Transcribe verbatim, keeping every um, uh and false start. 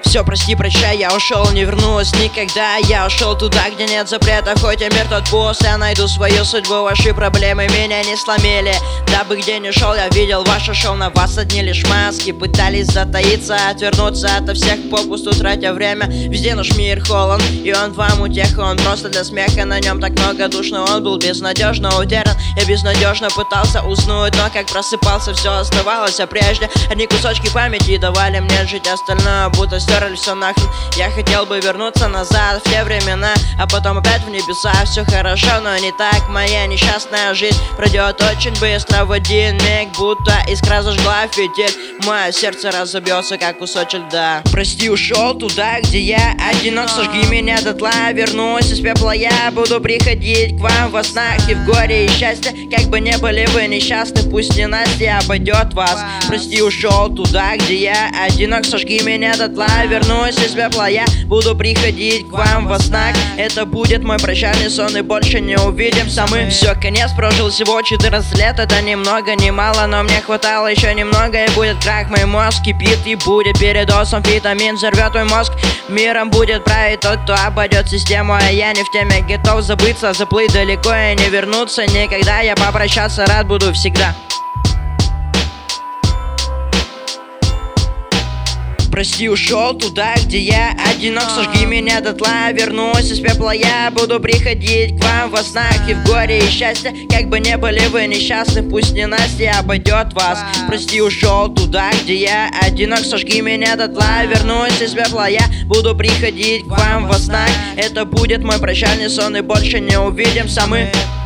Все, прости, прощай, я ушел, не вернусь никогда. Я ушел туда, где нет запрета, хоть и мир тот пуст. Я найду свою судьбу, ваши проблемы меня не сломили. Дабы где ни шел, я видел ваше шоу, на вас одни лишь маски. Пытались затаиться, отвернуться ото всех, попусту тратя время. Везде наш мир холон, и он вам утеха. Он просто для смеха, на нем так много душ, но он был безнадежно утерян. Я безнадежно пытался уснуть, но как просыпался, все оставалось, а прежде одни кусочки памяти давали мне жить, остальное будто стерли все нахрен. Я хотел бы вернуться назад в те времена, а потом опять в небеса. Все хорошо, но не так, моя несчастная жизнь пройдет очень быстро. В один миг, будто искра зажгла фитиль, мое сердце разобьется, как кусочек льда. Прости, ушел туда, где я одинок, сожги меня дотла. Вернусь из пепла, я буду приходить к вам во снах и в горе и счастье. Как бы не были вы несчастны, пусть ненастье обойдет вас. Прости, ушел туда, где я одинок, сожги меня дотла. Вернусь из пепла, я буду приходить к вам во снах. Это будет мой прощальный сон, и больше не увидимся мы. Все, конец, прожил всего четырнадцать лет. Это ни много, ни мало, но мне хватало еще немного. И будет крах, мой мозг кипит, и будет передозом витамин взорвет твой мозг. Миром будет править тот, кто обойдет систему, а я не в теме, готов забыться, заплыть далеко и не вернуться никогда. Я попрощаться рад буду всегда. Прости, ушел туда, где я одинок, сожги меня дотла. Вернусь из пепла, я буду приходить к вам во снах и в горе и счастье. Как бы не были вы несчастны, пусть ненастье обойдет вас. Прости, ушел туда, где я одинок, сожги меня дотла. Вернусь из пепла, я буду приходить к вам во снах. Это будет мой прощальный сон, и больше не увидимся мы.